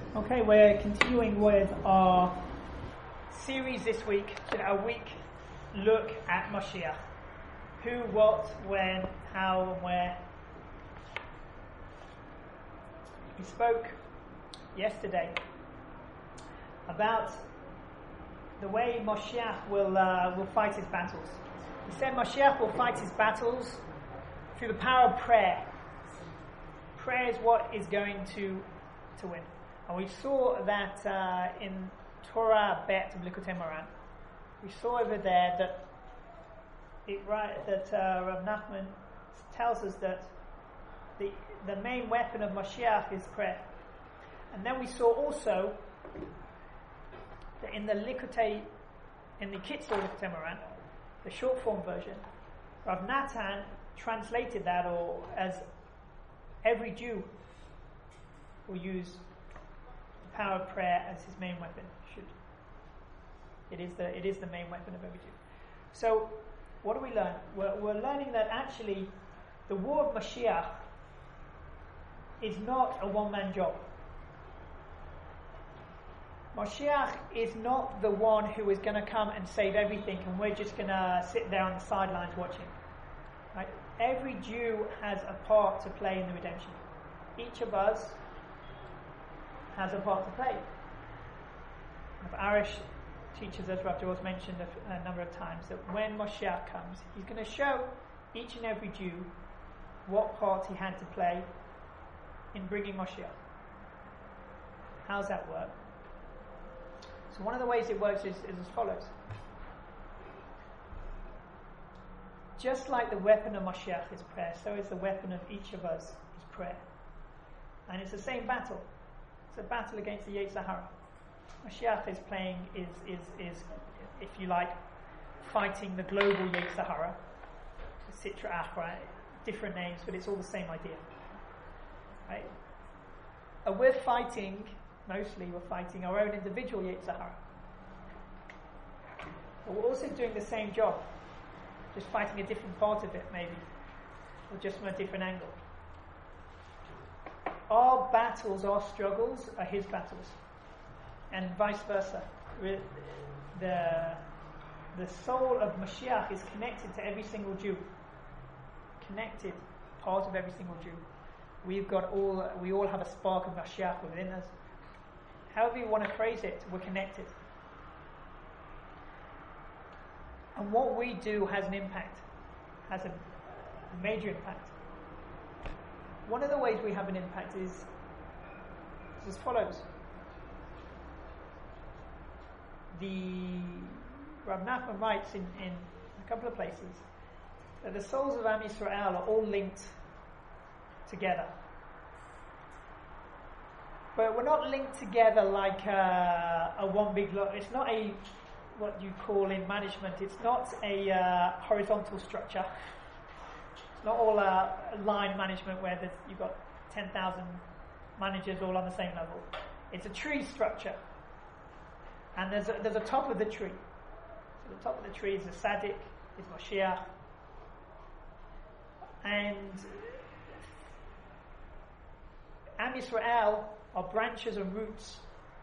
Okay, we're continuing with our series this week, a week look at Moshiach. Who, what, when, how, and where. We spoke yesterday about the way Moshiach will fight his battles. He said Moshiach will fight his battles through the power of prayer. Prayer is what is going to win. And we saw that in Torah Bet of Likutei Moharan, we saw over there that Rav Nachman tells us that the main weapon of Mashiach is prayer. And then we saw also that in the Kitzur Likutei Moharan, the short form version, Rav Natan translated that as every Jew will use the power of prayer as his main weapon. It is the main weapon of every Jew. So, what do we learn? We're learning that actually the war of Mashiach is not a one-man job. Mashiach is not the one who is going to come and save everything, and we're just going to sit there on the sidelines watching. Right? Every Jew has a part to play in the redemption. Each of us has a part to play. Arash teaches us, Rav Jaws mentioned a number of times, that when Moshiach comes, he's going to show each and every Jew what part he had to play in bringing Moshiach. How's that work? So one of the ways it works is as follows. Just like the weapon of Moshiach is prayer, so is the weapon of each of us is prayer. And it's the same battle. It's a battle against the Yetzer Hara. Mashiach is playing, is if you like, fighting the global Yetzer Hara, Sitra Achra, different names, but it's all the same idea. Right? And we're fighting our own individual Yetzer Hara. But we're also doing the same job, just fighting a different part of it, maybe, or just from a different angle. Our battles, our struggles, are his battles, and vice versa. The soul of Mashiach is connected to every single Jew. Connected, part of every single Jew. We all have a spark of Mashiach within us. However you want to phrase it, we're connected. And what we do has an impact, has a major impact. One of the ways we have an impact is as follows. Rav Nachman writes in a couple of places that the souls of Am Yisrael are all linked together. But we're not linked together like a one big lot. It's not what you call in management, it's not a horizontal structure. It's not all line management where you've got 10,000 managers all on the same level. It's a tree structure. And there's a top of the tree. So the top of the tree is the Tzaddik, is Moshiach. And Am Yisrael are branches and roots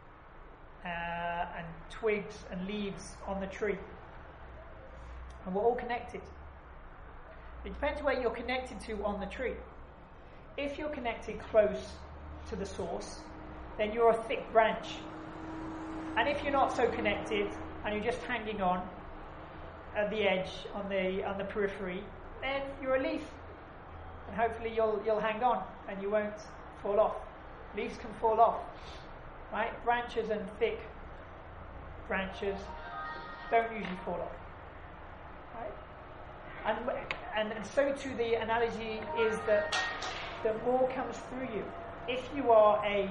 and twigs and leaves on the tree. And we're all connected. It depends where you're connected to on the tree. If you're connected close to the source, then you're a thick branch. And if you're not so connected and you're just hanging on at the edge, on the periphery, then you're a leaf. And hopefully you'll hang on and you won't fall off. Leaves can fall off, right? Branches and thick branches don't usually fall off, right? And so too the analogy is that more comes through you. If you are a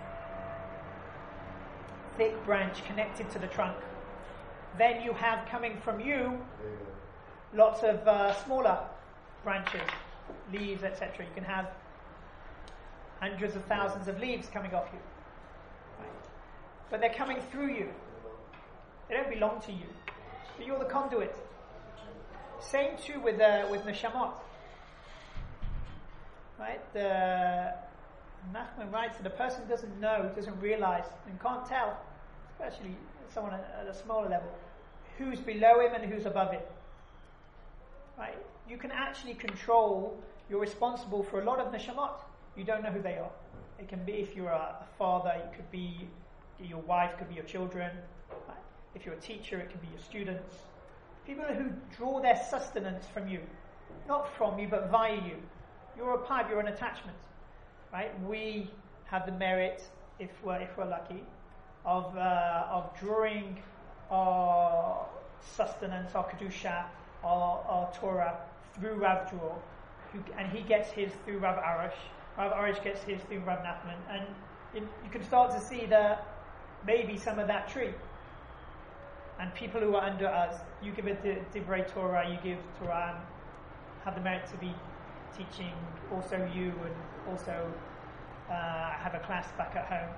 thick branch connected to the trunk, then you have coming from you lots of smaller branches, leaves, etc. You can have hundreds of thousands of leaves coming off you, right? But they're coming through you. They don't belong to you, but you're the conduit. Same too with neshamot, right? Nachman writes that a person doesn't know, doesn't realize, and can't tell, especially someone at a smaller level, who's below him and who's above him. Right? You can actually control, you're responsible for a lot of neshamot. You don't know who they are. It can be if you're a father, it could be your wife, could be your children. Right? If you're a teacher, it can be your students. People who draw their sustenance from you. Not from you, but via you. You're a pipe, you're an attachment. Right? We have the merit, if we're lucky, of drawing our sustenance, our kedusha, our Torah through Rav Dror, and he gets his through Rav Arush. Rav Arush gets his through Rav Nachman, and you can start to see that maybe some of that tree. And people who are under us, you give it Divrei Torah, you give Torah, and have the merit to be teaching also you, and also have a class back at home.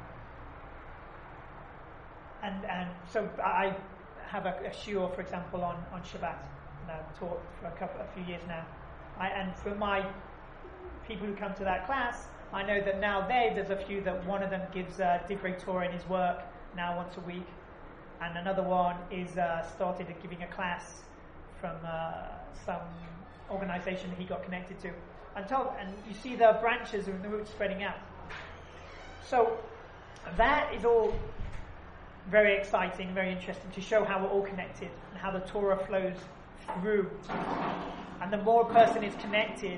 And so I have a shiur, for example, on Shabbat, and I've taught for a few years now. And for my people who come to that class, I know that now there's a few that one of them gives Divrei Torah in his work now once a week, and another one is started giving a class from some organization that he got connected to. And you see the branches and the roots spreading out. So that is all very exciting, very interesting to show how we're all connected and how the Torah flows through. And the more a person is connected,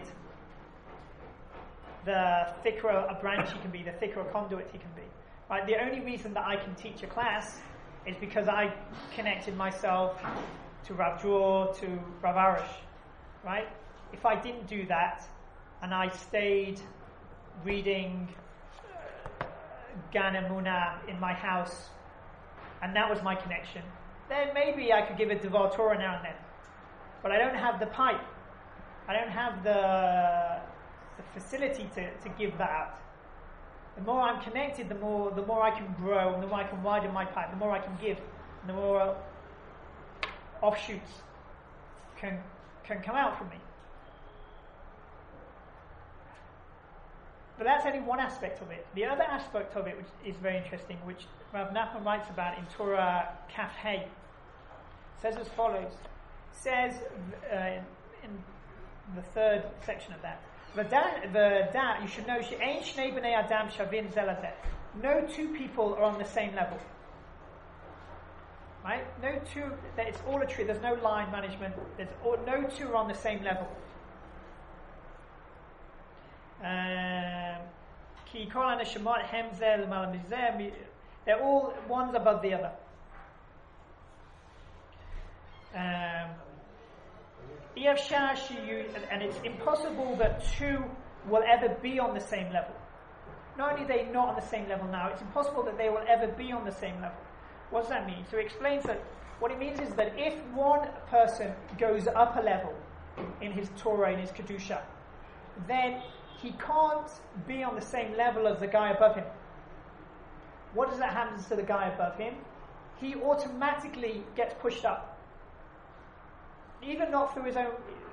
the thicker a branch he can be, the thicker a conduit he can be. Right? The only reason that I can teach a class is because I connected myself to Rav Dror, to Rav Arush. Right? If I didn't do that, and I stayed reading Gan Emunah in my house, and that was my connection, then maybe I could give a Devar Torah now and then. But I don't have the pipe. I don't have the facility to give that out. The more I'm connected, the more I can grow, and the more I can widen my pipe, the more I can give, and the more offshoots can come out from me. But that's only one aspect of it. The other aspect of it, which is very interesting, which Rav Nachman writes about in Torah Kaf Hey, says as follows. Says in the third section of that, you should know, she'ein shnei bnei adam shavin ze lazeh. No two people are on the same level. Right? No two. It's all a tree. There's no line management. No two are on the same level. They're all one's above the other. And it's impossible that two will ever be on the same level. Not only are they not on the same level now, it's impossible that they will ever be on the same level. What does that mean? So he explains that what it means is that if one person goes up a level in his Torah, in his Kedusha, then he can't be on the same level as the guy above him. What does that happen to the guy above him? He automatically gets pushed up. Even not through his own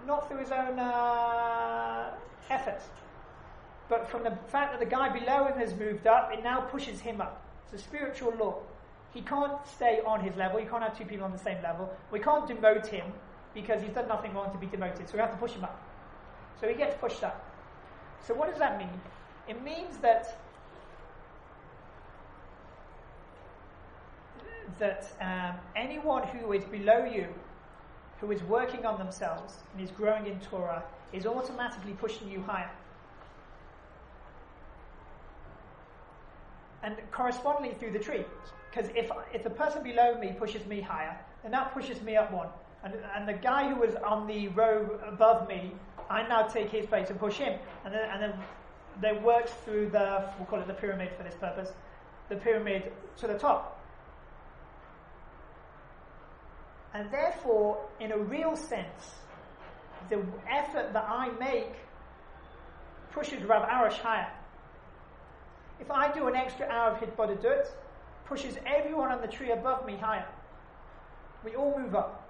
efforts, but from the fact that the guy below him has moved up, it now pushes him up. It's a spiritual law. He can't stay on his level. You can't have two people on the same level. We can't demote him because he's done nothing wrong to be demoted. So we have to push him up. So he gets pushed up. So what does that mean? It means that anyone who is below you, who is working on themselves and is growing in Torah, is automatically pushing you higher. And correspondingly through the tree. Because if the person below me pushes me higher, then that pushes me up one. And the guy who was on the row above me, I now take his place and push him. And then they works through we'll call it the pyramid for this purpose, the pyramid to the top. And therefore, in a real sense, the effort that I make pushes Rav Arush higher. If I do an extra hour of Hitbodedut, pushes everyone on the tree above me higher. We all move up.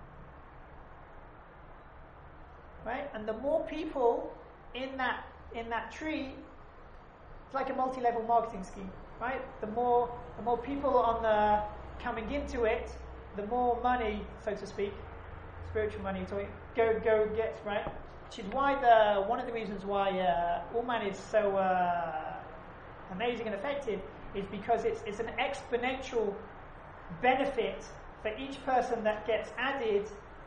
Right? And the more people in that tree It's like a multi-level marketing scheme, right? The more people coming into it, the more money, so to speak, spiritual money, go gets, right? Which is why one of the reasons why Uman is so amazing and effective is because it's an exponential benefit for each person that gets added,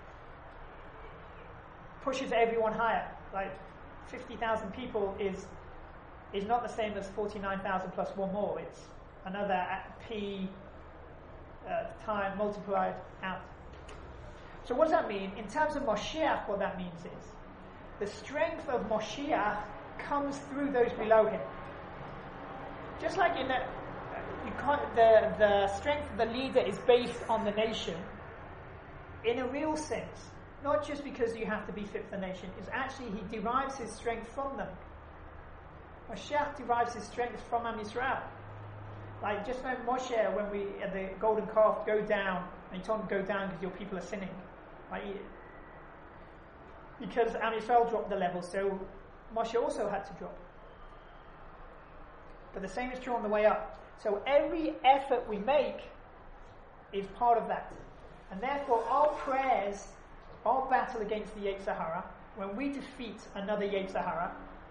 pushes everyone higher. Like 50,000 people is not the same as 49,000 plus one more. It's another P time multiplied out. So what does that mean? In terms of Moshiach, what that means is the strength of Moshiach comes through those below him. Just like in the strength of the leader is based on the nation, in a real sense, not just because you have to be fit for the nation, is actually he derives his strength from them. Moshiach derives his strength from Am Yisrael. Like just like Moshe, when we at the golden calf go down, and he told him go down because your people are sinning, right? Because Am Yisrael dropped the level, so Moshe also had to drop. But the same is true on the way up. So every effort we make is part of that. And therefore our prayers, our battle against the Yetzer Hara, when we defeat another Yetzer Hara,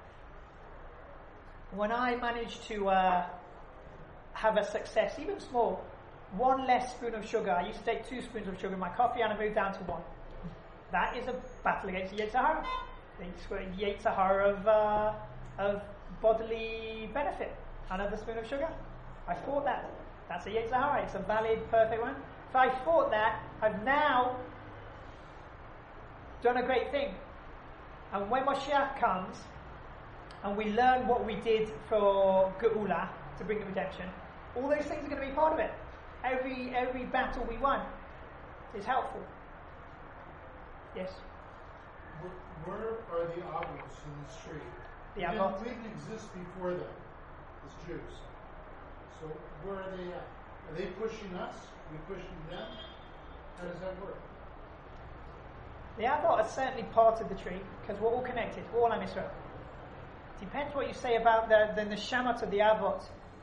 when I manage to have a success, even small, one less spoon of sugar, I used to take 2 spoons of sugar in my coffee and I moved down to 1. That is a battle against the Yetzer Hara. The Yetzer Hara of bodily benefit. Another spoon of sugar. I fought that. That's a Yetzer Hara. It's a valid, perfect one. If I fought that, I've now done a great thing. And when Moshiach comes, and we learn what we did for Geula, to bring the redemption, all those things are going to be part of it. Every battle we won is helpful. Yes? Where are the Avos in this tree? The Avot? We didn't exist before them, as Jews. So where are they at? Are they pushing us? Are we pushing them? How does that work? The Avot are certainly part of the tree, because we're all connected. We're all Am Yisrael. Depends what you say about the neshamat of the Avot.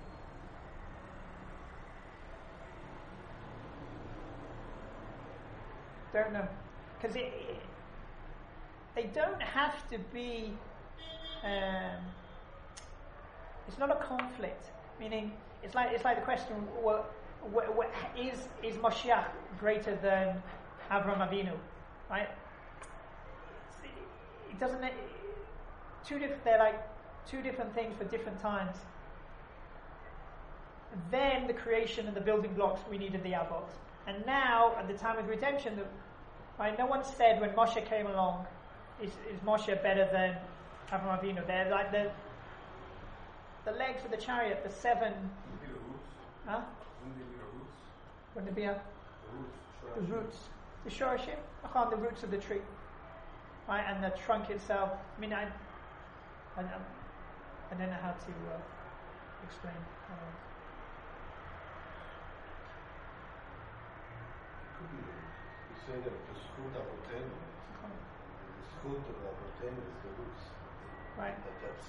Don't know. Because they don't have to be... it's not a conflict. Meaning, it's like the question, is Moshiach greater than Avraham Avinu? Right? It doesn't... They're like 2 different things for different times. Then the creation and the building blocks, we needed the Avot. And now, at the time of redemption, right, no one said when Moshe came along, is Moshe better than Avraham Avinu? They're like the legs of the chariot, the 7. Huh? Wouldn't it be the roots? The shorashim? The roots of the tree. Right, and the trunk itself. I mean, I don't know how to explain. You say that the Zchut Avotenu, the Zchut of Avotenu is the roots. Right. That's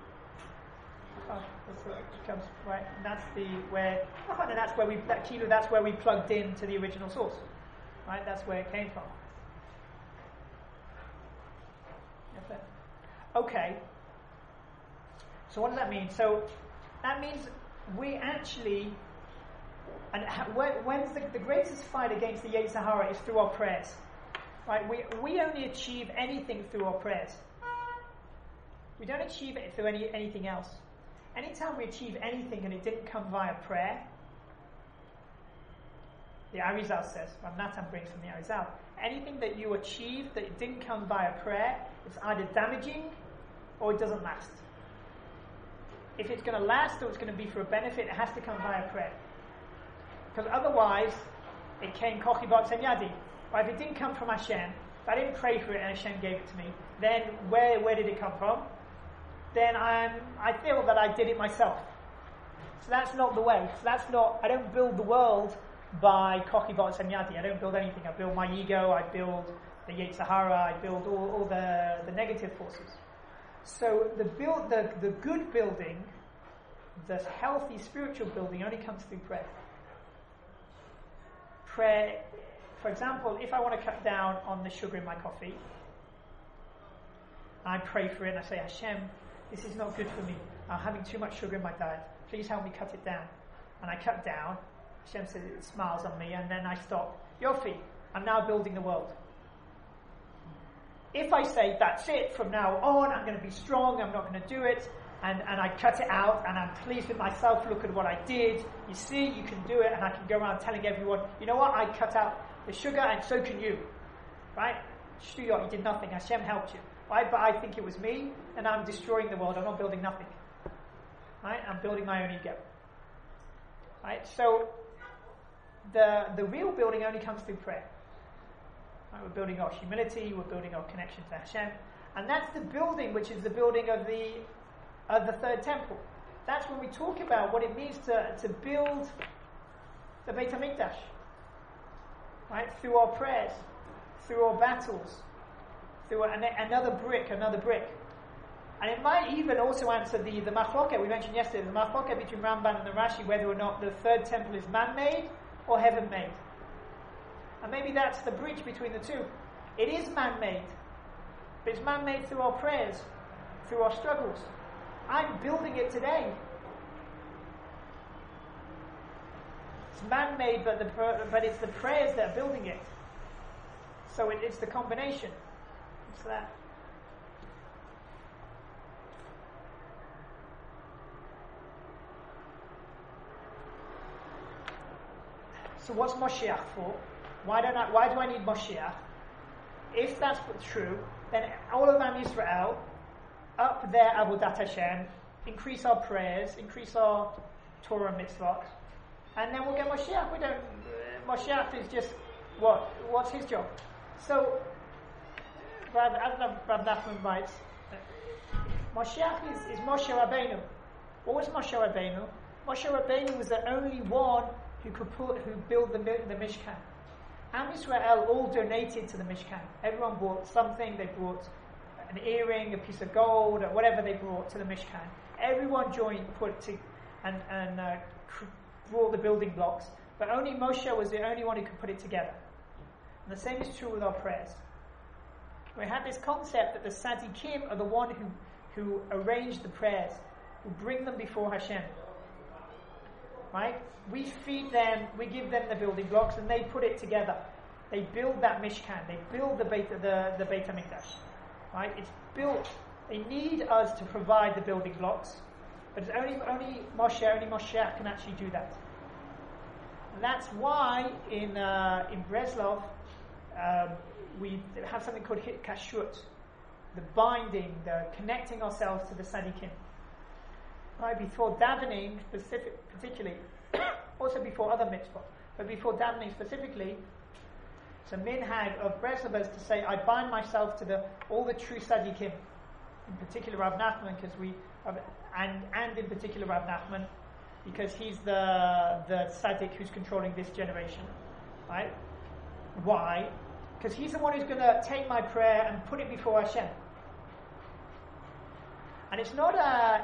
it comes right. And that's where we plugged into the original source. Right, that's where it came from. Okay. So what does that mean? So that means we actually, and when's the greatest fight against the Yetzer Hara is through our prayers. Right? We only achieve anything through our prayers. We don't achieve it through anything else. Anytime we achieve anything and it didn't come via prayer, the Arizal says, Natan brings from the Arizal, anything that you achieve that it didn't come via prayer, it's either damaging or it doesn't last. If it's going to last or it's going to be for a benefit, it has to come via prayer. Because otherwise, it came kochi b'otzem yadi. If it didn't come from Hashem, if I didn't pray for it and Hashem gave it to me, then where did it come from? Then I feel that I did it myself. So that's not the way. So that's not, I don't build the world by kochi b'otzem yadi. I don't build anything. I build my ego, I build the Yetzer Hara, I build all the negative forces. So the good building the healthy spiritual building only comes through prayer. Prayer, for example, if I want to cut down on the sugar in my coffee, I pray for it and I say, Hashem, this is not good for me. I'm having too much sugar in my diet. Please help me cut it down. And I cut down. Hashem says, it smiles on me, and then I stop. Yofi, I'm now building the world. If I say, that's it, from now on, I'm going to be strong, I'm not going to do it, and I cut it out, and I'm pleased with myself, look at what I did, you see, you can do it, and I can go around telling everyone, you know what, I cut out the sugar, and so can you. Right? Shtuyot, you did nothing, Hashem helped you. Right? But I think it was me, and I'm destroying the world, I'm not building nothing. Right? I'm building my own ego. Right? So, the real building only comes through prayer. Right? We're building our humility, we're building our connection to Hashem, and that's the building which is the building of the third temple. That's when we talk about what it means to build the Beit HaMikdash. Right? Through our prayers, through our battles, through another brick. And it might even also answer the machloket we mentioned yesterday, the machloket between Ramban and the Rashi, whether or not the third temple is man-made or heaven-made. And maybe that's the bridge between the two. It is man-made, but it's man-made through our prayers, through our struggles. I'm building it today. It's man-made, but it's the prayers that are building it. So it's the combination. It's that. So what's Moshiach for? Why do I need Moshiach? If that's true, then all of Am Yisrael, up their Avodat Hashem, increase our prayers, increase our Torah and mitzvot, and then we'll get Moshiach. Moshiach is just what's his job? So, Rav Nachman writes, Moshiach is Moshe Rabbeinu. What was Moshe Rabbeinu? Moshe Rabbeinu was the only one who built the Mishkan. Am Yisrael all donated to the Mishkan. Everyone brought something. They brought an earring, a piece of gold, or whatever they brought to the Mishkan. Everyone joined, brought the building blocks. But only Moshe was the only one who could put it together. And the same is true with our prayers. We have this concept that the Tzaddikim are the one who arrange the prayers, who bring them before Hashem. Right? We feed them, we give them the building blocks, and they put it together. They build that Mishkan. They build the Beit HaMikdash. Right? It's built. They need us to provide the building blocks, but it's only Moshe can actually do that. And that's why in Breslov we have something called Kashrut, the binding, the connecting ourselves to the Tzaddikim. Right, before davening particularly, also before other mitzvot, but before davening specifically, it's a minhag of Breslovers to say, I bind myself to all the true tzaddikim, in particular Rav Nachman, and in particular Rav Nachman, because he's the tzaddik who's controlling this generation. Right? Why? Because he's the one who's going to take my prayer and put it before Hashem. And it's not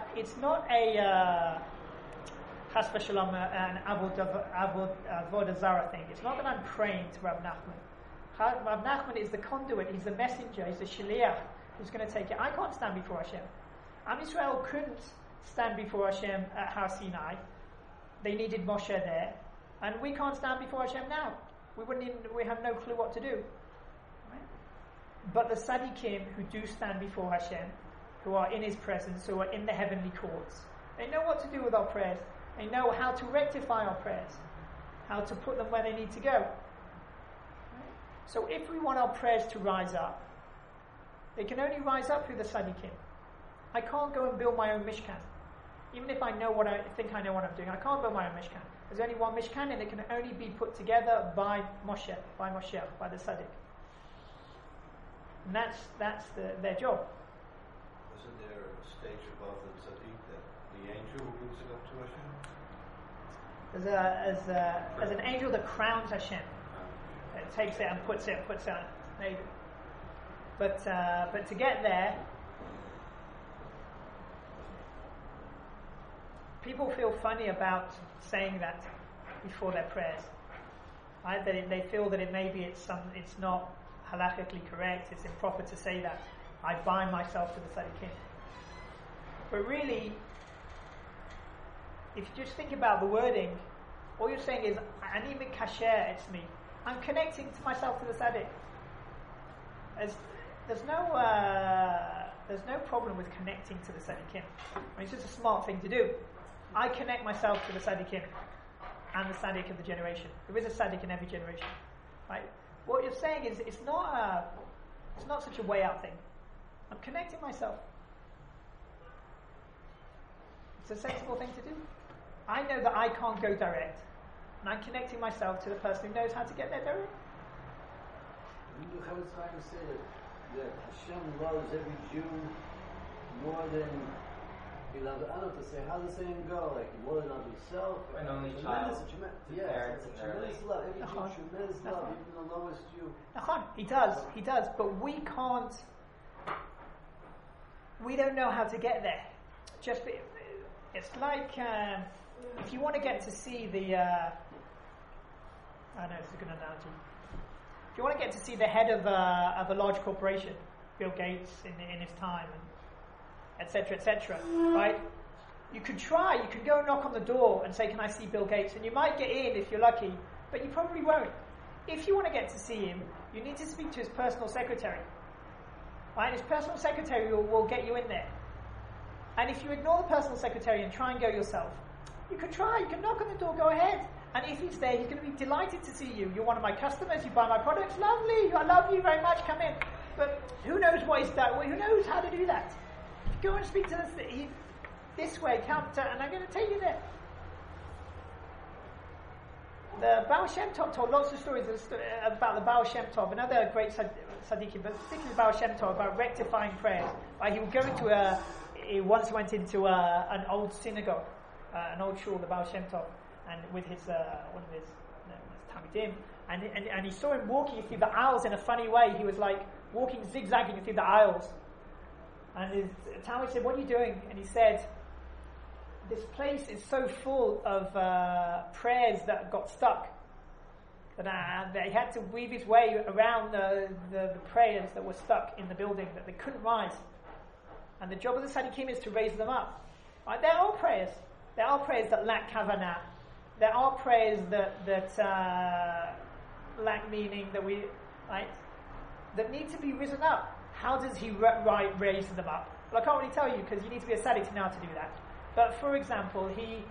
a chas v'shalom, an avodah zarah thing. It's not that I'm praying to Rav Nachman. Rav Nachman is the conduit. He's the messenger. He's the shliach who's going to take it. I can't stand before Hashem. Am Yisrael couldn't stand before Hashem at Har Sinai. They needed Moshe there, and we can't stand before Hashem now. We have no clue what to do. Right? But the tzaddikim who do stand before Hashem, who are in His presence, who are in the heavenly courts, they know what to do with our prayers. They know how to rectify our prayers, how to put them where they need to go. Right? So if we want our prayers to rise up, they can only rise up through the tzaddikim. I can't go and build my own mishkan. Even if I know what I think I know what I'm doing, I can't build my own mishkan. There's only one mishkan, and it can only be put together by Moshe, by the tzaddik. And that's their job. Isn't there a stage above the tzaddik that the angel who brings it up to Hashem? There's an angel that crowns Hashem. It takes it and puts it on. Maybe. But to get there, people feel funny about saying that before their prayers. Right? That they feel that it's not halakhically correct, it's improper to say that. I bind myself to the tzaddikim. But really, if you just think about the wording, all you're saying is, Ani mikasher it's me. I'm connecting to myself to the tzaddik. There's no problem with connecting to the tzaddikim. I mean, it's just a smart thing to do. I connect myself to the tzaddikim and the tzaddik of the generation. There is a tzaddik in every generation, right? What you're saying is it's not such a way out thing. I'm connecting myself. It's a sensible thing to do. I know that I can't go direct, and I'm connecting myself to the person who knows how to get there direct. Chavetz Chaim say that Hashem loves every Jew more than he loves Adam. To say, how does the saying go? Like more than on himself. An only child. Tremendous love. Every Jew, tremendous love, even the lowest Jew. He does, but we can't. We don't know how to get there. It's like if you want to get to see the. I know it's a good analogy. If you want to get to see the head of a large corporation, Bill Gates in his time, etc., right? You could try. You could go and knock on the door and say, "Can I see Bill Gates?" And you might get in if you're lucky, but you probably won't. If you want to get to see him, you need to speak to his personal secretary. Right? His personal secretary will get you in there. And if you ignore the personal secretary and try and go yourself, you can try. You can knock on the door. Go ahead. And if he's there, he's going to be delighted to see you. You're one of my customers. You buy my products. Lovely. I love you very much. Come in. But who knows what he's done? Who knows how to do that? Go and speak to this way. Come to, and I'm going to take you there. The Baal Shem Tov told lots of stories about the Baal Shem Tov, another great tzaddikim, but particularly Baal Shem Tov, about rectifying prayers. He would go into once he went into an old synagogue, an old shul, the Baal Shem Tov, and with his one of his talmidim, and he saw him walking through the aisles in a funny way. He was like walking zigzagging through the aisles, and his talmid said, "What are you doing?" And he said, "This place is so full of prayers that got stuck that he had to weave his way around the prayers that were stuck in the building, that they couldn't rise. And the job of the tzaddikim is to raise them up. Right? There are prayers. There are prayers that lack kavanah. There are prayers that lack meaning, that need to be risen up. How does he raise them up? Well, I can't really tell you, because you need to be a tzaddik to know how to do that. But for example, he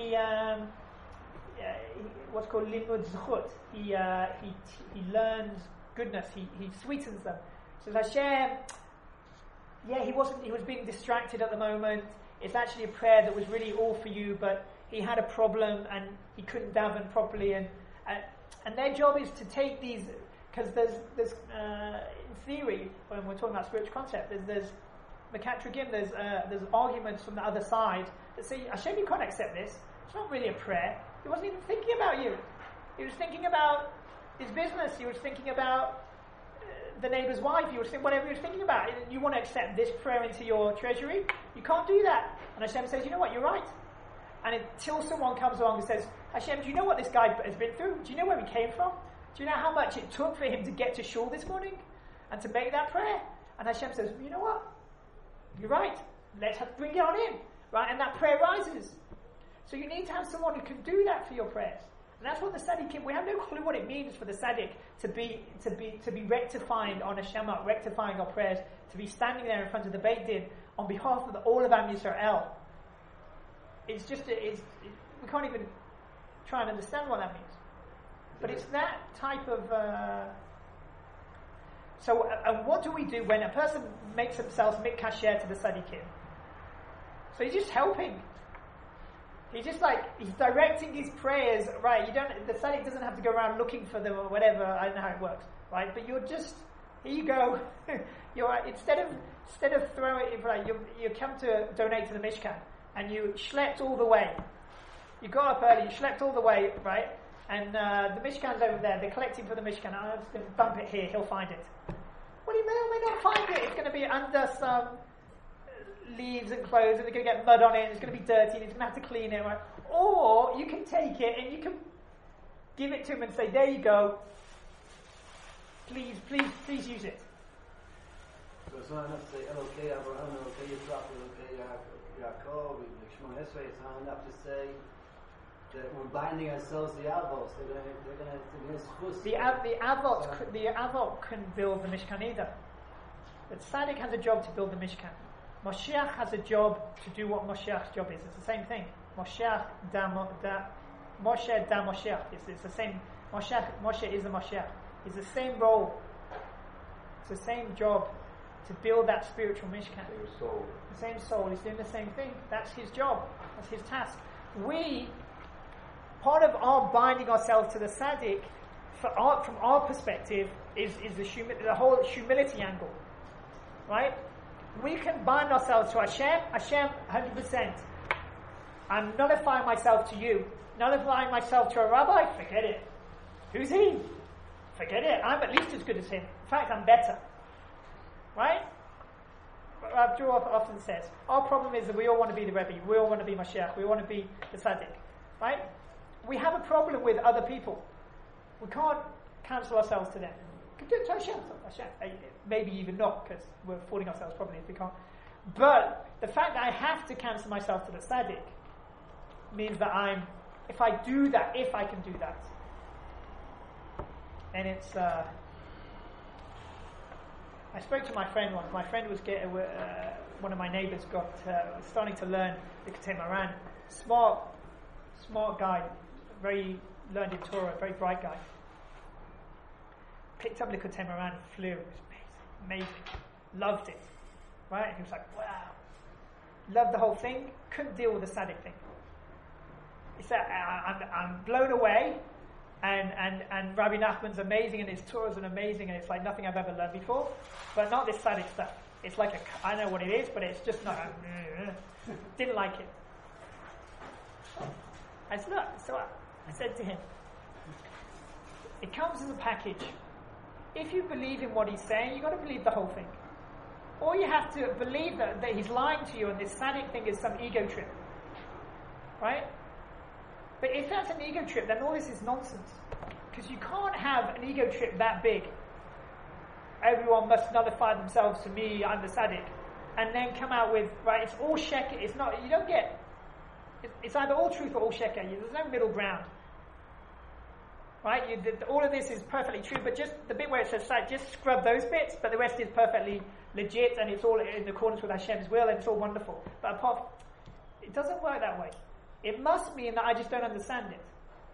what's called limud zchut. He learns goodness. He sweetens them. So Hashem, he was being distracted at the moment. It's actually a prayer that was really all for you, but he had a problem and he couldn't daven properly. And their job is to take these, because there's in theory, when we're talking about spiritual concept, there's Mekatragim, there's arguments from the other side that say, Hashem, you can't accept this. It's not really a prayer. He wasn't even thinking about you. He was thinking about his business. He was thinking about the neighbor's wife. He was thinking whatever he was thinking about. You want to accept this prayer into your treasury? You can't do that. And Hashem says, you know what, you're right. And until someone comes along and says, Hashem, do you know what this guy has been through? Do you know where he came from? Do you know how much it took for him to get to shul this morning and to make that prayer? And Hashem says, you know what? You're right. Let's bring it on in, right? And that prayer rises. So you need to have someone who can do that for your prayers, and that's what the tzaddik. We have no clue what it means for the tzaddik to be rectifying on a Shema, rectifying our prayers, to be standing there in front of the Beit Din on behalf of all of Am Yisrael. It's just we can't even try and understand what that means. But it's that type of. So, and what do we do when a person makes themselves mikasher to the tzaddikim? So he's just helping. He's just he's directing his prayers, right? The tzaddik doesn't have to go around looking for them or whatever. I don't know how it works, right? But you're just, here you go. Instead of throwing it, right? You come to donate to the Mishkan, and you schlepped all the way. You got up early, you schlepped all the way, right? And the Mishkan's over there. They're collecting for the Mishkan. I'm just going to dump it here. He'll find it. Well, he may or may not find it. It's going to be under some leaves and clothes, and they're going to get mud on it, and it's going to be dirty, and he's going to have to clean it. Right? Or you can take it and you can give it to him and say, there you go. Please use it. So it's not enough to say, Elokei Abraham, Elokei Yitzchak, Elokei Yaakov, Shemon Esrei. It's not enough to say that we're binding ourselves to the Avos. They're going to the Avot can build the Mishkan either. The Tzaddik has a job to build the Mishkan. Moshiach has a job to do what Moshiach's job is. It's the same thing. Moshe da Moshiach. It's the same. Moshe is a Moshiach. It's the same role. It's the same job to build that spiritual Mishkan. The same soul. He's doing the same thing. That's his job. That's his task. Part of our binding ourselves to the Tzaddik, from our perspective, is the whole humility angle. Right? We can bind ourselves to Hashem 100%. I'm nullifying myself to you. Nullifying myself to a rabbi? Forget it. Who's he? Forget it. I'm at least as good as him. In fact, I'm better. Right? Rav Drew often says, our problem is that we all want to be the Rebbe. We all want to be Mashiach. We want to be the Tzaddik. Right? We have a problem with other people. We can't cancel ourselves to them. We can do it to Hashem. Maybe even not, because we're fooling ourselves probably if we can't. But the fact that I have to cancel myself to the Tzaddik means that if I can do that, and it's, I spoke to my friend once. My friend was one of my neighbours was starting to learn the Ketei Moran. Smart guy, very learned in Torah, very bright guy. Picked up the Ketei Moran, flew. It was amazing. Loved it. Right? And he was like, wow. Loved the whole thing. Couldn't deal with the Tzaddik thing. He said, I'm blown away. And Rabbi Nachman's amazing, and his Torah's amazing, and it's like nothing I've ever learned before. But not this Tzaddik stuff. It's like I know what it is, but it's just not. Didn't like it. I said, look, so I said to him, it comes as a package. If you believe in what he's saying, you've got to believe the whole thing. Or you have to believe that he's lying to you and this Tzaddik thing is some ego trip. Right? But if that's an ego trip, then all this is nonsense. Because you can't have an ego trip that big. Everyone must nullify themselves to me, I'm the Tzaddik. And then come out with, right, it's all sheker. It's not, you don't get, it's either all truth or all sheker. There's no middle ground. Right? All of this is perfectly true, but just the bit where it says Tzaddik, just scrub those bits, but the rest is perfectly legit, and it's all in accordance with Hashem's will, and it's all wonderful. But it doesn't work that way. It must mean that I just don't understand it.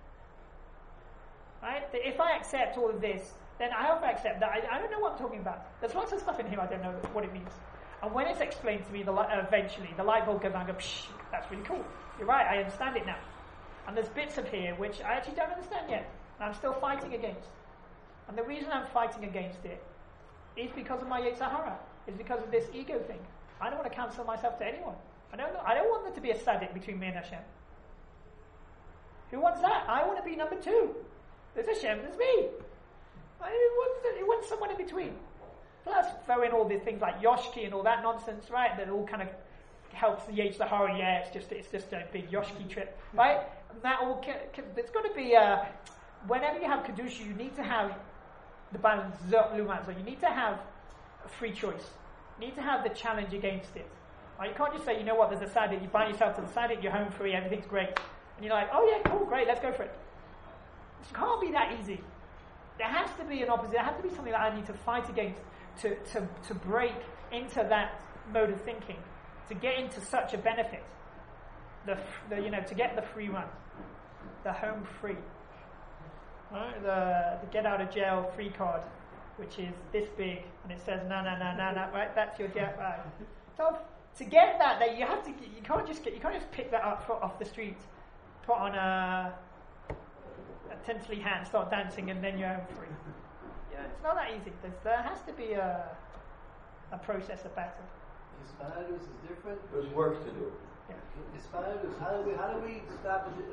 Right? That if I accept all of this, then I hope I accept that I don't know what I'm talking about. There's lots of stuff in here I don't know what it means. And when it's explained to me, eventually, the light bulb goes on and I go, psh, that's really cool. You're right, I understand it now. And there's bits of here which I actually don't understand yet. And I'm still fighting against. And the reason I'm fighting against it is because of my Yetzer Hara. Is because of this ego thing. I don't want to cancel myself to anyone. I don't want there to be a Tzaddik between me and Hashem. Who wants that? I want to be number 2. There's Hashem, there's me. He wants someone in between. Plus, throw in all these things like Yoshki and all that nonsense, right? That all kind of helps the Yetzer Hara. Yeah, it's just a big Yoshki trip, right? And that all there's got to be whenever you have kedusha, you need to have the balance. You need to have a free choice. You need to have the challenge against it. Right? You can't just say, you know what, there's a Tzaddik, you bind yourself to the Tzaddik, you're home free, everything's great. And you're like, oh yeah, cool, great, let's go for it. It can't be that easy. There has to be an opposite. There has to be something that I need to fight against to break into that mode of thinking, to get into such a benefit. To get the free run, the home free, right? The get out of jail free card, which is this big, and it says na, right? That's your jail. Right. So to get that, you can't just pick that up off the street, put on a tinsely hat, start dancing, and then you're home free. Yeah, it's not that easy. There has to be a process of battle. Hispanus is different. There's work to do. Yeah. Hispanus, how do we stop it?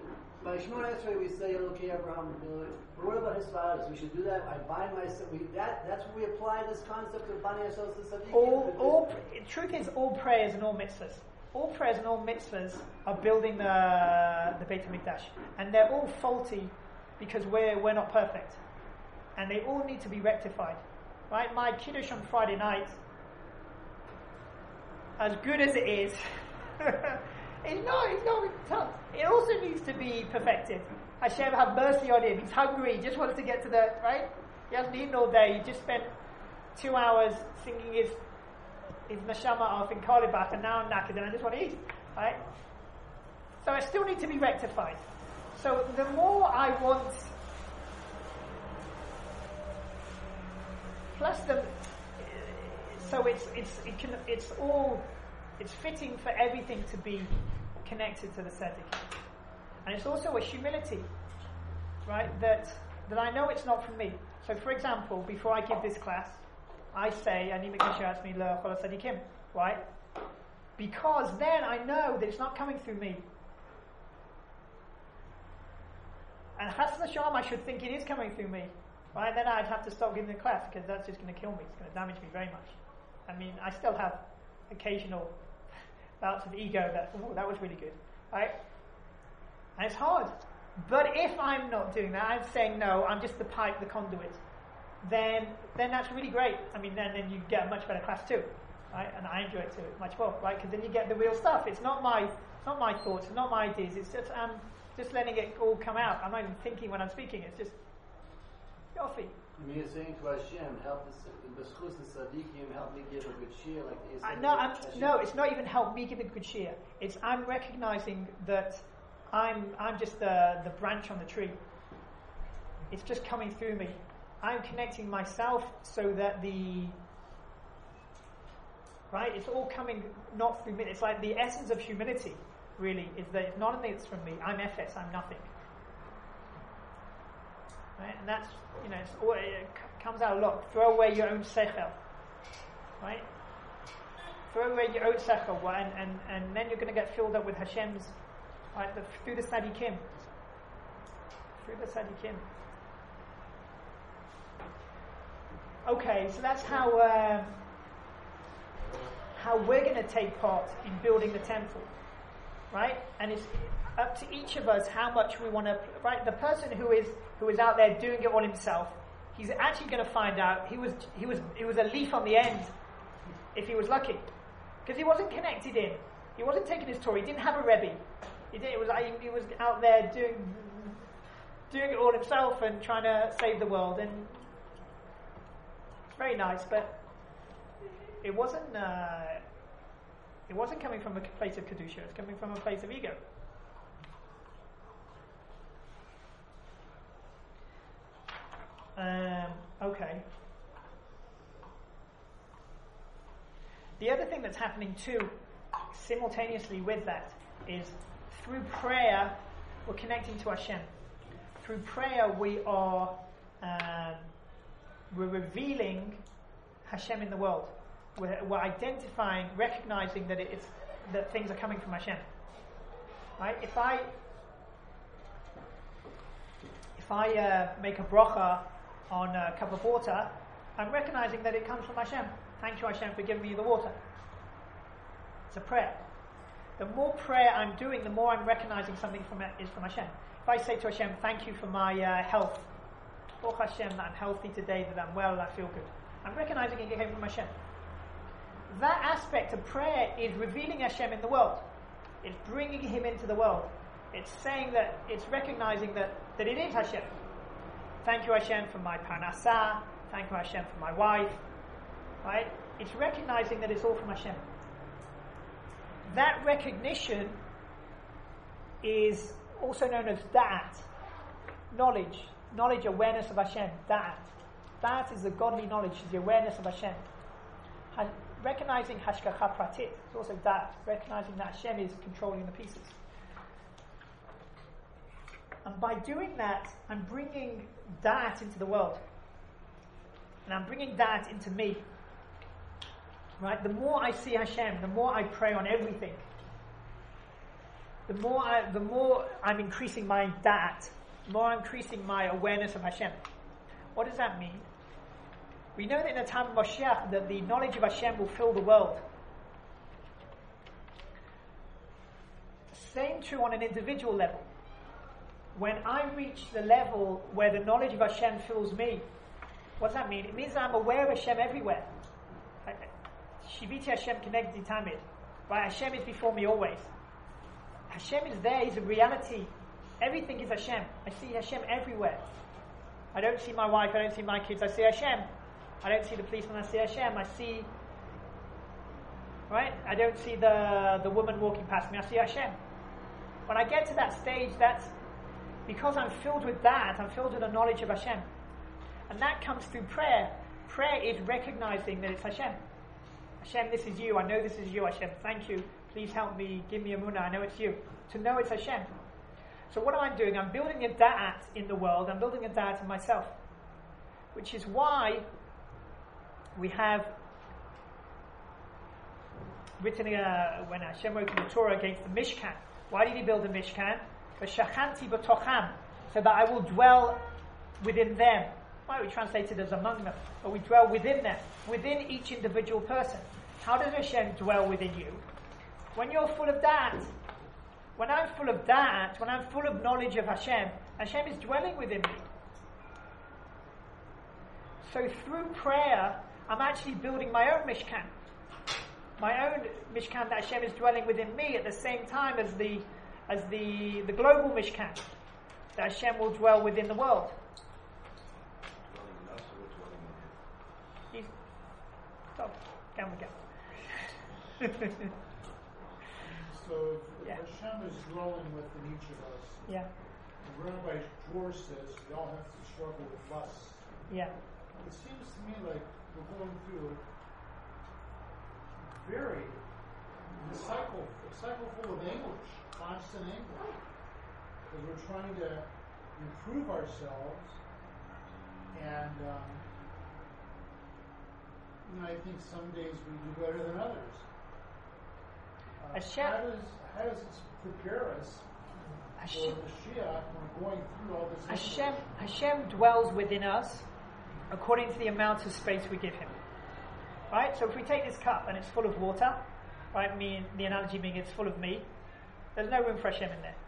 by Shemona Esrei we say Elokei Abraham. But what about his fathers? We should do that. I bind myself. That's where we apply this concept of binding ourselves to Tzaddikim. Truth is, all prayers and all mitzvahs. All prayers and all mitzvahs are building the Beit HaMikdash, and they're all faulty because we're not perfect, and they all need to be rectified. Right? My kiddush on Friday night, as good as it is, it's not tough. It also needs to be perfected. Hashem have mercy on him. He's hungry. He just wants to get to the right. He hasn't eaten all day. He just spent 2 hours singing his neshama off in Karlibach, and now I'm knackered and I just want to eat. Right? So I still need to be rectified. So the more I want, plus so it's fitting for everything to be connected to the tzedek, and it's also a humility, right? That I know it's not from me. So, for example, before I give this class, I say, "Ani mikasher atzmi le'chol tzadikim," right? Because then I know that it's not coming through me. And chas v'shalom, I should think it is coming through me, right? Then I'd have to stop giving the class because that's just going to kill me. It's going to damage me very much. I mean, I still have occasional bouts of ego that was really good, right? And it's hard. But if I'm not doing that, I'm saying no, I'm just the pipe, the conduit, then that's really great. I mean, then you get a much better class too, right? And I enjoy it too much more, right? Because then you get the real stuff. It's not my thoughts, it's not my ideas. It's just letting it all come out. I'm not even thinking when I'm speaking. It's just yofi. I mean, you're saying to Hashem, help the tzaddikim, help me give a good shir, like you said. No, it's not even help me give a good shir. It's I'm recognizing that I'm just the branch on the tree. It's just coming through me. I'm connecting myself so that it's all coming not through me. It's like the essence of humility, really, is that it's not anything that's from me. I'm efes, I'm nothing. Right? And that's, it comes out a lot. Throw away your own sechel. Right? Throw away your own sechel, and then you're going to get filled up with Hashem's, right, through the tzaddikim. Through the tzaddikim. Okay, so that's how we're going to take part in building the temple. Right? And it's up to each of us how much we want to. Right? The person who is out there doing it all himself, he's actually going to find out he was a leaf on the end, if he was lucky, because he wasn't connected in. He wasn't taking his Torah. He didn't have a rebbe. He was out there doing it all himself and trying to save the world, and it's very nice, but it wasn't. It wasn't coming from a place of kedusha. It's coming from a place of ego. Okay. The other thing that's happening too, simultaneously with that, is through prayer we're connecting to Hashem. Through prayer we're revealing Hashem in the world. We're identifying, recognizing that things are coming from Hashem. Right? If I make a bracha on a cup of water, I'm recognizing that it comes from Hashem. Thank you, Hashem, for giving me the water. It's a prayer. The more prayer I'm doing, the more I'm recognizing something is from Hashem. If I say to Hashem, thank you for my health, Baruch Hashem, that I'm healthy today, that I'm well, and I feel good, I'm recognizing it came from Hashem. That aspect of prayer is revealing Hashem in the world. It's bringing Him into the world. It's saying that, it's recognizing that it is Hashem. Thank you, Hashem, for my parnasah. Thank you, Hashem, for my wife. Right? It's recognizing that it's all from Hashem. That recognition is also known as da'at, knowledge, awareness of Hashem, da'at. Da'at is the godly knowledge, the awareness of Hashem. Recognizing hashgacha pratit is also da'at, recognizing that Hashem is controlling the pieces. And by doing that, I'm bringing da'at into the world. And I'm bringing da'at into me. Right? The more I see Hashem, the more I pray on everything. the more I'm increasing my da'at, the more I'm increasing my awareness of Hashem. What does that mean? We know that in the time of Mashiach that the knowledge of Hashem will fill the world. Same true on an individual level. When I reach the level where the knowledge of Hashem fills me, what does that mean? It means that I'm aware of Hashem everywhere. Shiviti Hashem Kenegdi Tamid. Right? Hashem is before me always. Hashem is there, He's a reality. Everything is Hashem. I see Hashem everywhere. I don't see my wife, I don't see my kids, I see Hashem. I don't see the policeman, I see Hashem. I see, right? I don't see the woman walking past me, I see Hashem. When I get to that stage, that's because I'm filled with that, I'm filled with the knowledge of Hashem. And that comes through prayer. Prayer is recognizing that it's Hashem. Hashem, this is you, I know this is you, Hashem, thank you, please help me, give me a munah, I know it's you. To know it's Hashem. So what am I doing? I'm building a da'at in the world, I'm building a da'at in myself. Which is why we have written when Hashem wrote in the Torah against the Mishkan. Why did He build the Mishkan? V'shachanti b'tocham, so that I will dwell within them. Why we translate it as among them, but we dwell within them, within each individual person. How does Hashem dwell within you? When you're full of da'at. When I'm full of da'at, when I'm full of knowledge of Hashem, Hashem is dwelling within me. So through prayer, I'm actually building my own Mishkan. My own Mishkan that Hashem is dwelling within me at the same time as the global Mishkan that Hashem will dwell within the world. So if Hashem is dwelling within each of us, the Rabbi Dror says we all have to struggle with lust. Yeah. It seems to me like we're going through a cycle full of anguish, constant anguish, because we're trying to improve ourselves, and I think some days we do better than others. How does this prepare us for Mashiach when we're going through all this? Hashem dwells within us according to the amount of space we give Him. Right? So if we take this cup and it's full of water, right? The analogy being it's full of me, there's no room for Hashem in there.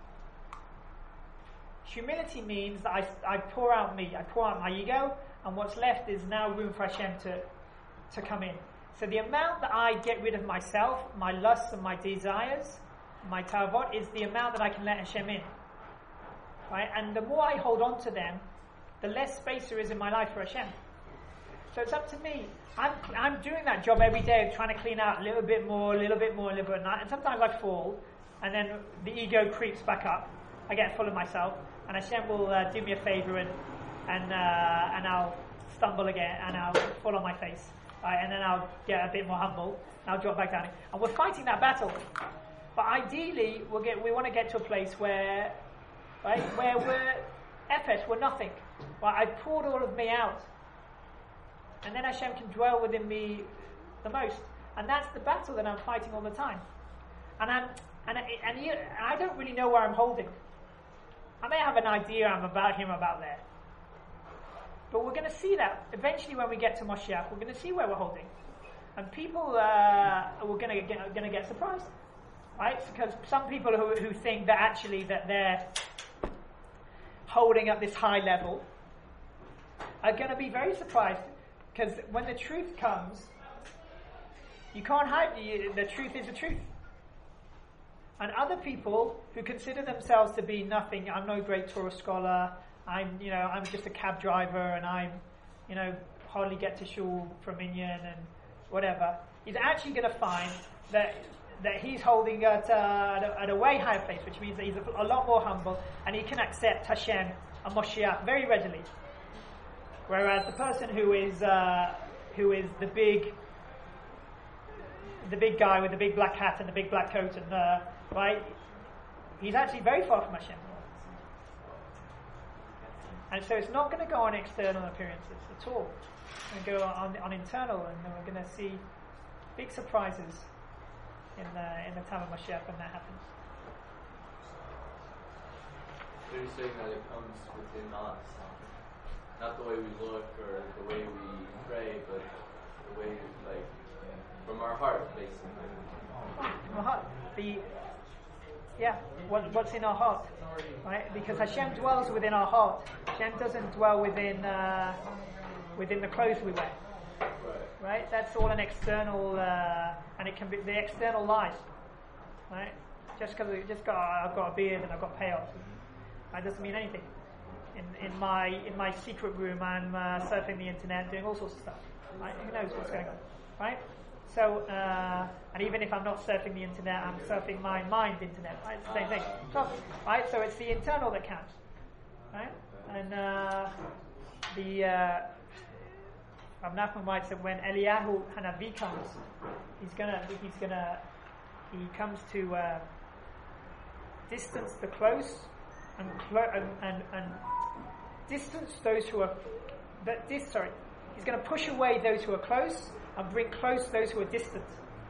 Humility means that I pour out me, I pour out my ego, and what's left is now room for Hashem to come in. So the amount that I get rid of myself, my lusts and my desires, my tavot, is the amount that I can let Hashem in. Right? And the more I hold on to them, the less space there is in my life for Hashem. So it's up to me. I'm doing that job every day of trying to clean out a little bit more, and sometimes I fall, and then the ego creeps back up. I get full of myself, and Hashem will do me a favor, and I'll stumble again, and I'll fall on my face. Right, and then I'll get a bit more humble, and I'll drop back down. And we're fighting that battle. But ideally, we want to get to a place where we're efes, we're nothing. Right, I've poured all of me out. And then Hashem can dwell within me the most. And that's the battle that I'm fighting all the time. And I don't really know where I'm holding. I may have an idea I'm about here, about there. But we're going to see that eventually when we get to Mashiach. We're going to see where we're holding, and people we're going to get surprised, right? Because some people who think that actually that they're holding at this high level are going to be very surprised, because when the truth comes, you can't hide. The truth is the truth. And other people who consider themselves to be nothing, I'm no great Torah scholar. I'm just a cab driver, and I'm, hardly get to shul from Minyan and whatever. He's actually going to find that he's holding at a way higher place, which means that he's a lot more humble, and he can accept Hashem and Moshiach very readily. Whereas the person who is the big guy with the big black hat and the big black coat and right, he's actually very far from Hashem. And so it's not going to go on external appearances at all. It's going to go on internal, and we're going to see big surprises in the time of Mashiach when that happens. you're saying that it comes within us, not the way we look or the way we pray, but the way, like, from our heart, basically. Our heart. What's in our heart, right? Because Hashem dwells within our heart. Hashem doesn't dwell within the clothes we wear, right? That's all an external, and it can be the external life, right? Just because I've got a beard and I've got pale, that doesn't mean anything. In my secret room, I'm surfing the internet, doing all sorts of stuff, right? Who knows what's going on, right? So, and even if I'm not surfing the internet, I'm surfing my mind internet, right? It's the same thing. So, right? So it's the internal that counts, right? And Rav Nachman writes that when Eliyahu Hanavi comes, he comes to distance the close and distance those who are. He's going to push away those who are close and bring close those who are distant.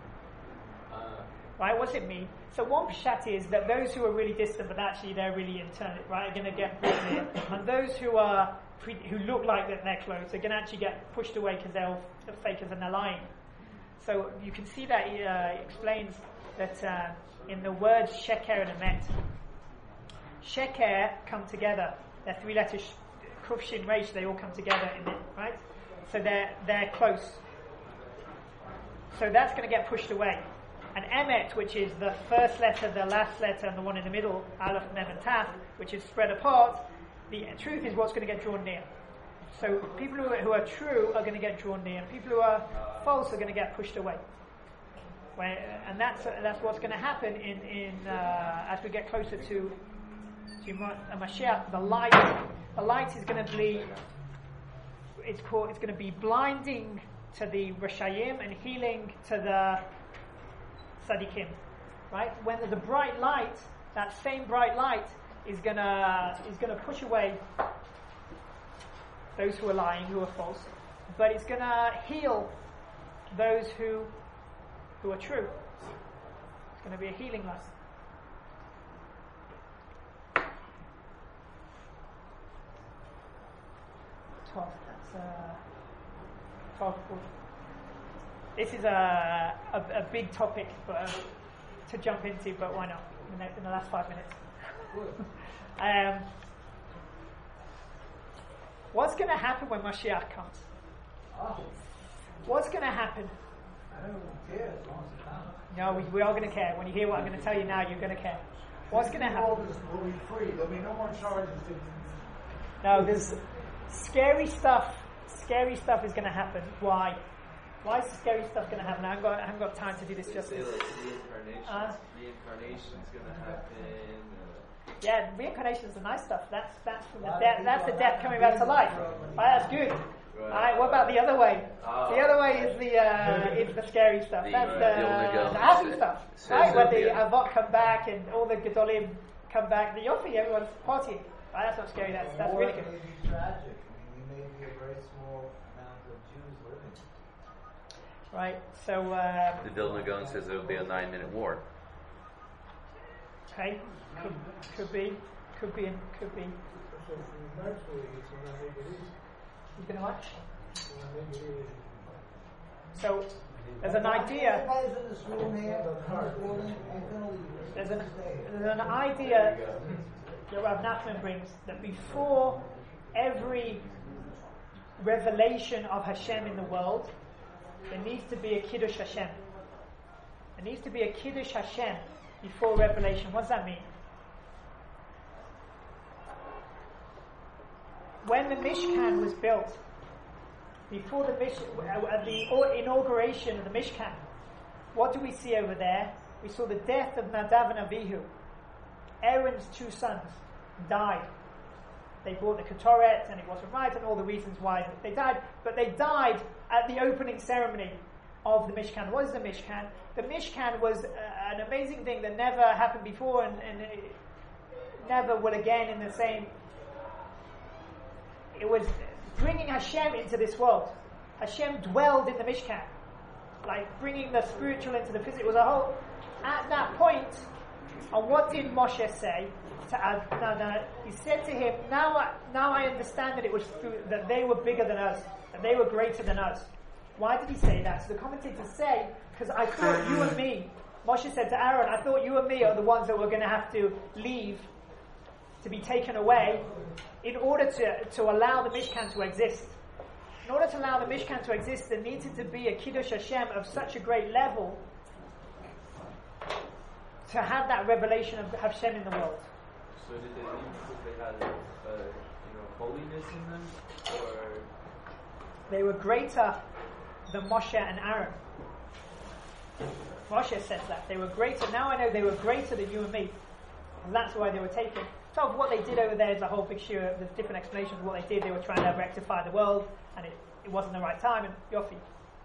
Right? What's it mean? So one pshat is that those who are really distant, but actually they're really internal, right, are going to get brought near, and those who look like that they're close are going to actually get pushed away because they're fakers and they're lying. So you can see that he explains that in the words sheker and emet, sheker come together. They're three letters, kuf shin resh. They all come together in it, right? So they're close. So that's going to get pushed away. And emet, which is the first letter, the last letter, and the one in the middle, aleph, mem, and taf, which is spread apart, the truth is what's going to get drawn near. So people who are true are going to get drawn near, and people who are false are going to get pushed away. And that's what's going to happen in as we get closer to Mashiach. The light is going to be it's going to be blinding to the Rashayim and healing to the Tzadikim, right? When there's a bright light, that same bright light is gonna push away those who are lying, who are false, but it's gonna heal those who are true. It's gonna be a healing light. That's 12. This is a big topic to jump into, but why not? In the last 5 minutes. What's going to happen when Mashiach comes? What's going to happen? I don't care as long as it comes. No, we are going to care. When you hear what I'm going to tell you now, you're going to care. What's going to happen? We'll be free. There'll be no more charges. No, there's scary stuff. Scary stuff is going to happen. Why? Why is scary stuff going to happen? I haven't got time to do this justice. Reincarnation's going to happen. Yeah, reincarnation is the nice stuff. That's from the death. That's the death coming back to life. Right, that's good. Right. Right, what about the other way? The other way is the scary stuff. That's the happy stuff. Right, when the Avot come back and all the Gedolim come back, the Yofi, everyone's partying. Right, that's not scary. That's really good. It may be tragic. I mean, we may be a very small amount of Jews living. Right, so the Vilna Gaon says there will be a 9-minute war. Okay, could be. So eventually, it's going to make it easy. You gonna watch? It's going to make it easy. So there's an idea. Everybody's in this room here. There's an idea that Rav Nachman brings that before every revelation of Hashem in the world, there needs to be a Kiddush Hashem. There needs to be a Kiddush Hashem before revelation. What does that mean? When the Mishkan was built, before the inauguration of the Mishkan, what do we see over there? We saw the death of Nadav and Avihu. Aaron's two sons died. They brought the Ketoret and it wasn't right and all the reasons why they died, but they died at the opening ceremony of the Mishkan. What is the Mishkan? The Mishkan was an amazing thing that never happened before and it never will again in the same. It was bringing Hashem into this world. Hashem dwelled in the Mishkan, like bringing the spiritual into the physical. It was a whole. At that point, and what did Moshe say? he said to him, now I understand that it was that they were bigger than us, that they were greater than us. Why did he say that? So the commentators say, because I thought you and me, Moshe said to Aaron, I thought you and me are the ones that were going to have to leave, to be taken away, in order to allow the Mishkan to exist. In order to allow the Mishkan to exist, there needed to be a Kiddush Hashem of such a great level to have that revelation of Hashem in the world. So did they leave because they had holiness in them, or they were greater than Moshe and Aaron? Moshe says that they were greater. Now I know they were greater than you and me, and that's why they were taken. So what they did over there is a whole big shiur. There's different explanations of what they did. They were trying to rectify the world, and it wasn't the right time, and yofi.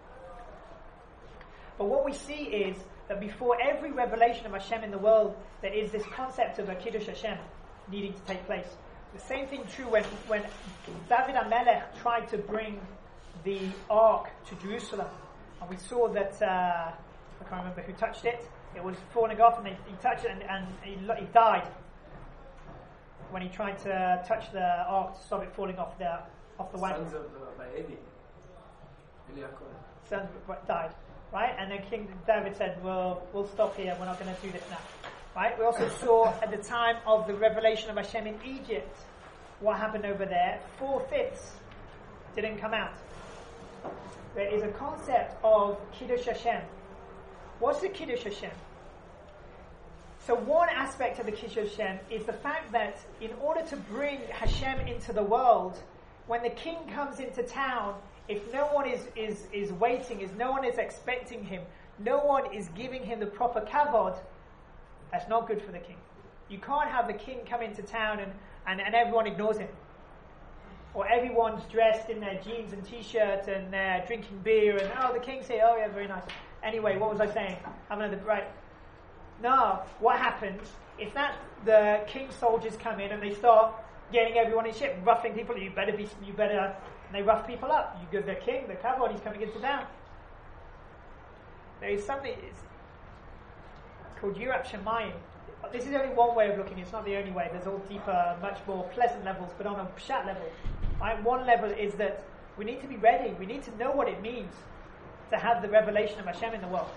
But what we see is that before every revelation of Hashem in the world, there is this concept of a Kiddush Hashem needing to take place. The same thing true when David HaMelech tried to bring the ark to Jerusalem, and we saw that I can't remember who touched it. It was falling off, and he touched it, and he died when he tried to touch the ark to stop it falling off the wagon. Sons of Eli Yaakov. Sons died, right? And then King David said, "Well, we'll stop here. We're not going to do this now." Right? We also saw at the time of the revelation of Hashem in Egypt, what happened over there. 4/5 didn't come out. There is a concept of Kiddush Hashem. What's the Kiddush Hashem? So one aspect of the Kiddush Hashem is the fact that in order to bring Hashem into the world, when the king comes into town, if no one is waiting, if no one is expecting him, no one is giving him the proper kavod, that's not good for the king. You can't have the king come into town and everyone ignores him. Or everyone's dressed in their jeans and t-shirts and they're drinking beer and, the king's here, oh yeah, very nice. Anyway, what was I saying? I'm another, right. No, what happens if the king's soldiers come in and they start getting everyone in shit, roughing people? You better, and they rough people up. You give the king, the kavod, he's coming into town. There is something called Yirat Shamayim. This is only one way of looking. It's not the only way. There's all deeper, much more pleasant levels, but on a pshat level. Right? One level is that we need to be ready. We need to know what it means to have the revelation of Hashem in the world.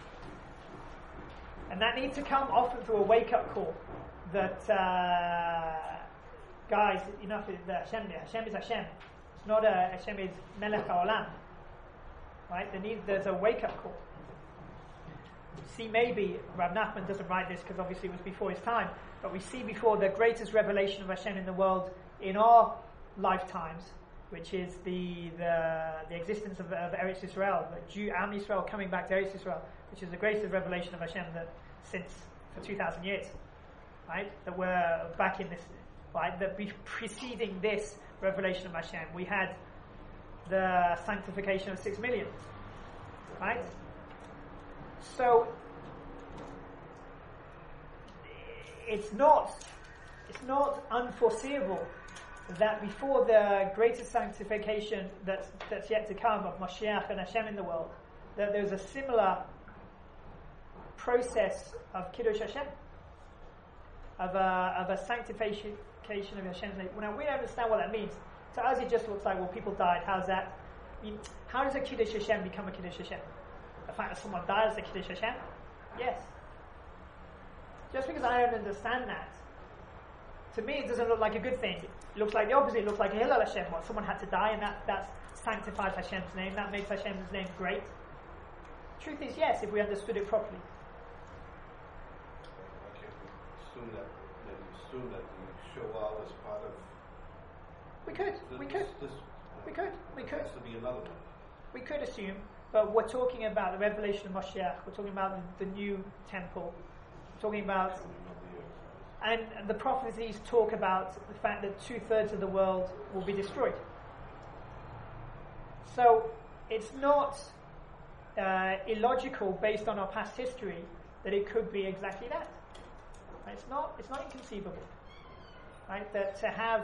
And that needs to come often through a wake-up call that, guys, enough is Hashem. Hashem is Hashem. It's not Hashem is Melech HaOlam. Right? There's a wake-up call. See, maybe Rav Nachman doesn't write this because obviously it was before his time, but we see before the greatest revelation of Hashem in the world in our lifetimes, which is the existence of Eretz Yisrael, the Am Yisrael coming back to Eretz Yisrael, which is the greatest revelation of Hashem for 2,000 years, right? That we're back in this, right? That preceding this revelation of Hashem, we had the sanctification of 6 million, right? So it's not unforeseeable that before the greatest sanctification that's yet to come of Mashiach and Hashem in the world, that there's a similar process of Kiddush Hashem, of a sanctification of Hashem's name. Now we don't understand what that means. To us it just looks like, well, people died. How's that? I mean, how does a Kiddush Hashem become a Kiddush Hashem? The fact that someone died is a Kiddush Hashem? Yes. Just because I don't understand that, to me it doesn't look like a good thing. It looks like the opposite. It looks like a Hillel Hashem. What, someone had to die and that sanctifies Hashem's name. That makes Hashem's name great. Truth is, yes, if we understood it properly. I can't assume that the Shoah is part of... We could. It has to be another one. We could assume, but we're talking about the revelation of Moshiach. We're talking about the new temple. We're talking about... And the prophecies talk about the fact that 2/3 of the world will be destroyed. So it's not illogical based on our past history that it could be exactly that. Right? It's not inconceivable, right? That to have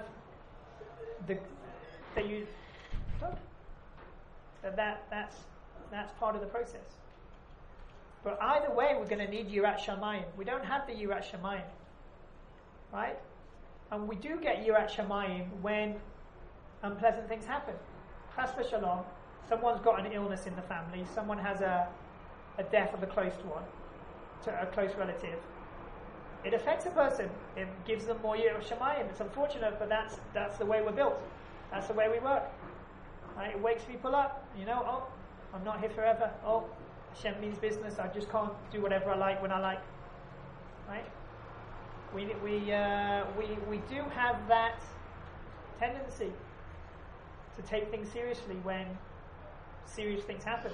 that's part of the process. But either way, we're going to need Yirat Shamayim. We don't have the Yirat Shamayim. right? And we do get Yirat Shamayim when unpleasant things happen. Chas v'shalom, someone's got an illness in the family, someone has a death of a close one, to a close relative. It affects a person. It gives them more Yirat Shamayim. It's unfortunate, but that's the way we're built. That's the way we work. Right? It wakes people up. Oh, I'm not here forever. Oh, Hashem means business. I just can't do whatever I like when I like. Right? We do have that tendency to take things seriously when serious things happen.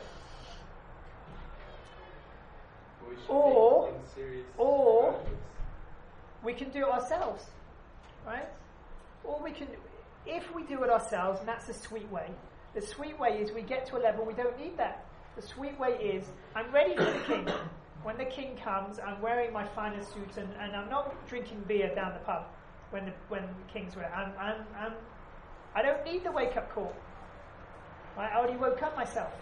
We should Or- take things serious or- regardless. We can do it ourselves, right? Or we can, if we do it ourselves, and that's the sweet way. The sweet way is we get to a level we don't need that. The sweet way is I'm ready for the king. When the king comes, I'm wearing my finest suit, and I'm not drinking beer down the pub when the king's there. I don't need the wake up call. Right? I already woke up myself.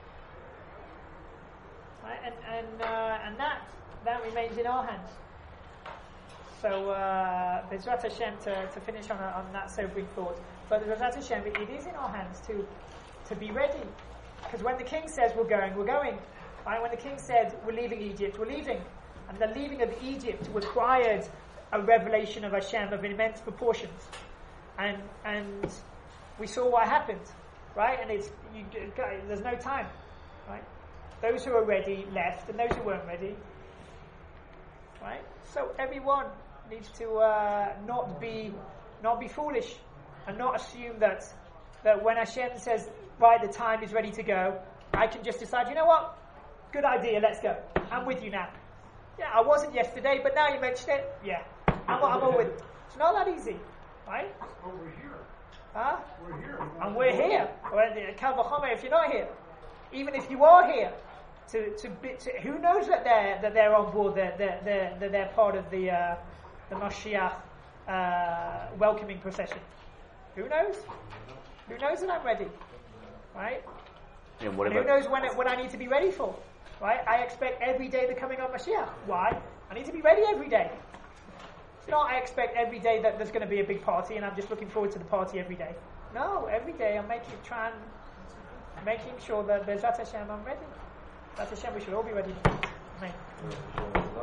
Right? And that remains in our hands. So Bezrat Hashem, to finish on that sobering thought, but Bezrat Hashem, it is in our hands to be ready. Because when the king says we're going, we're going. Right? When the king said we're leaving Egypt, we're leaving. And the leaving of Egypt required a revelation of Hashem of immense proportions. And we saw what happened. Right? And there's no time. Right? Those who are ready left, and those who weren't ready. Right? So everyone needs to not be foolish, and not assume that when Hashem says, right, the time is ready to go, I can just decide, you know what? Good idea, let's go. I'm with you now. Yeah, I wasn't yesterday, but now you mentioned it. Yeah, I'm all with it. It's not that easy, right? Oh, we're here. Huh? We're here. And we're here. Kal v'chomer if you're not here. Even if you are here, who knows that they're on board? That they're part of the Mashiach welcoming procession. Who knows? Who knows that I'm ready? Right? And what And who about knows when I need to be ready for? Right? I expect every day the coming of Mashiach. Why? I need to be ready every day. It's not I expect every day that there's going to be a big party and I'm just looking forward to the party every day. No, every day I'm making sure that Bezrat Hashem I'm ready. Bezrat Hashem we should all be ready. Amen.